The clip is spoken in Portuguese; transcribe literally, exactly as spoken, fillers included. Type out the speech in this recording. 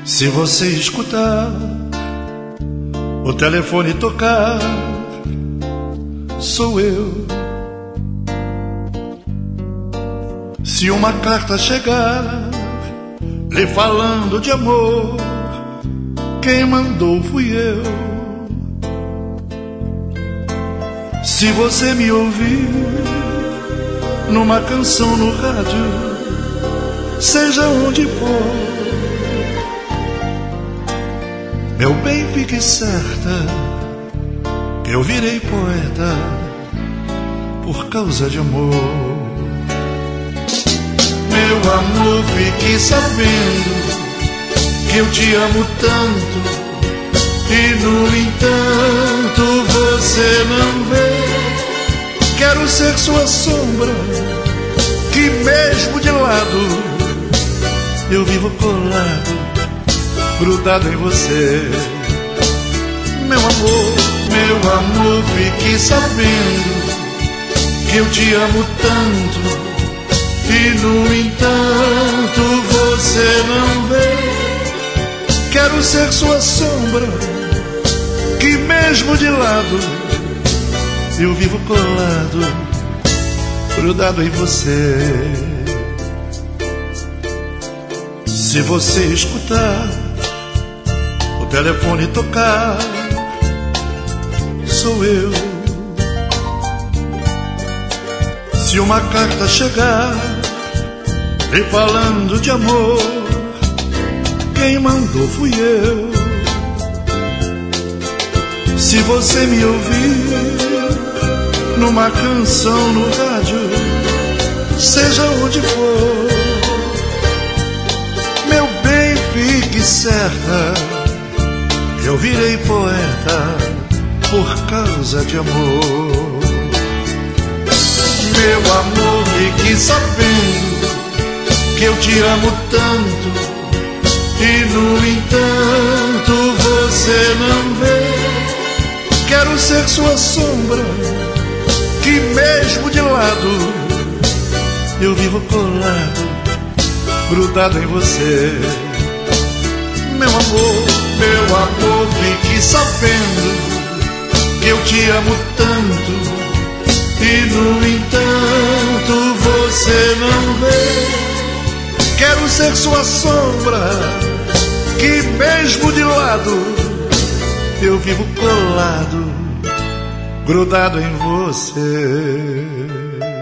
Se você escutar o telefone tocar, sou eu. Se uma carta chegar lhe falando de amor, quem mandou fui eu. Se você me ouvir numa canção no rádio, seja onde for, meu bem, fique certa que eu virei poeta por causa de amor. Meu amor, fique sabendo que eu te amo tanto, e no entanto você não vê. Quero ser sua sombra, que mesmo de lado eu vivo colado, grudado em você. Meu amor, meu amor, fique sabendo que eu te amo tanto, e no entanto você não vê. Quero ser sua sombra, que mesmo de lado eu vivo colado, grudado em você. Se você escutar o telefone tocar, sou eu. Se uma carta chegar lhe falando de amor, quem mandou fui eu. Se você me ouvir numa canção no rádio, seja onde for, meu bem, fique certa, eu virei poeta por causa de amor. Meu amor, fique sabendo que eu te amo tanto, e no entanto você não vê. Quero ser sua sombra, que mesmo de lado eu vivo colado, grudado em você. Meu amor, meu amor, fique sabendo que eu te amo tanto, e no entanto você não vê. Quero ser sua sombra, que mesmo de lado eu vivo colado, grudado em você.